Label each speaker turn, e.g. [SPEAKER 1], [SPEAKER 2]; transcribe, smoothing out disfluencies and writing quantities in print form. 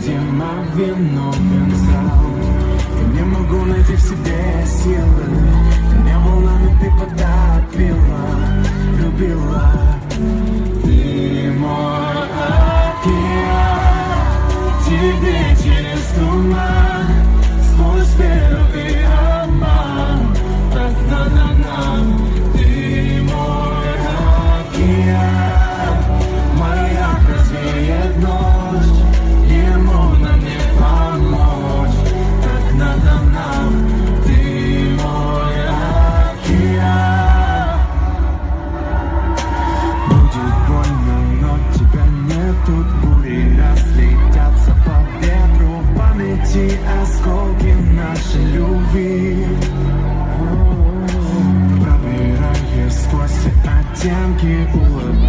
[SPEAKER 1] невидимо виновен зал. Я не могу найти в себе силы, меня волнами ты потопила, любила. Ты мой океан, тебе через туман, сквозь первый обман, так надо нам. Ты мой океан, маяк развеет ночь, ему нам не помочь, так надо нам. Ты мой океан. Будет больно, но тебя нет тут. Бури разлетятся по ветру, в памяти осколки нашей любви. Пробираясь сквозь оттенки улыбки,